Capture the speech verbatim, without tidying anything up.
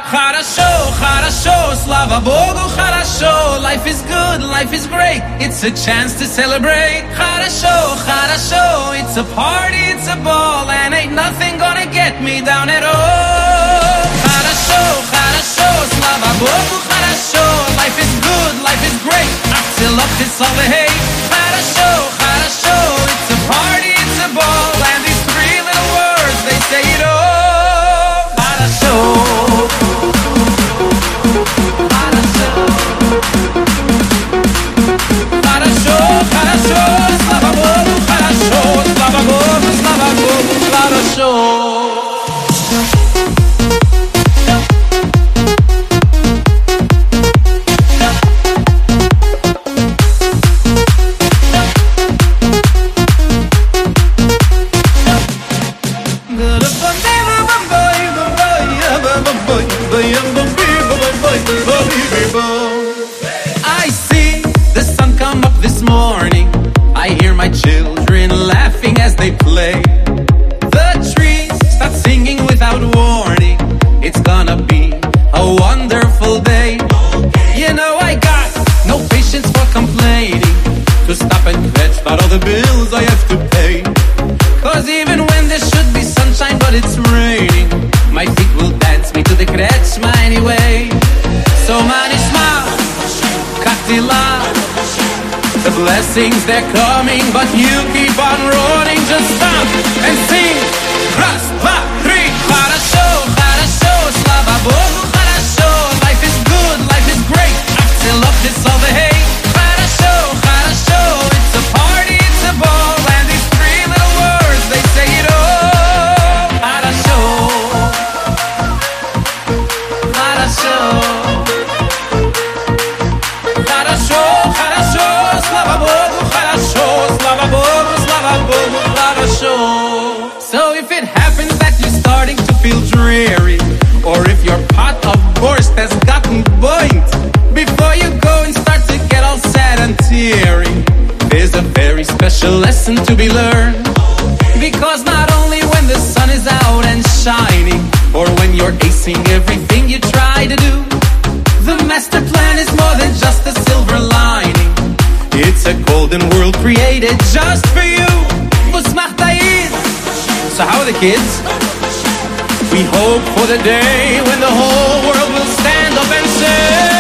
Хорошо, хорошо, слава Богу, хорошо. Life is good, life is great. It's a chance to celebrate. Хорошо, хорошо, it's a party, it's a ball, and ain't nothing gonna get me down at all. Хорошо, хорошо, слава Богу, хорошо. Life is good, life is great. Till up this all the hate. Хорошо, хорошо, it's a party, it's a ball, and these three little words, they say it all. Хорошо. Хорошо, хорошо, слава Богу, хорошо, слава Богу, слава Богу, хорошо. I see the sun come up this morning. I hear my children laughing as they play. The trees start singing without warning. It's gonna be a wonderful day. You know I got no patience for complaining. To stop and fetch out all the bills I have to pay. Cause even when there should be sunshine but it's raining, my feet will dance me to the kretschma anyway. So manishma, katila, the blessings they're coming, but you keep on rolling. Just stop and sing. Раз, два, три. Хорошо, хорошо, слава Богу, хорошо. Life is good, life is great. I still love this all the hate. Хорошо, хорошо, it's a party, it's a ball, and these three little words, they say it all. Хорошо, хорошо. Хорошо, хорошо, слава Богу, хорошо, слава Богу, слава Богу, хорошо. So if it happens that you're starting to feel dreary, or if your pot of borscht has gotten burnt, before you go and start to get all sad and teary, there's a very special lesson to be learned. Because not only when the sun is out and shining, or when you're acing everything you try to do, the master plan is more than just a silver lining. It's a golden world created just for you. So how are the kids? We hope for the day when the whole world will stand up and say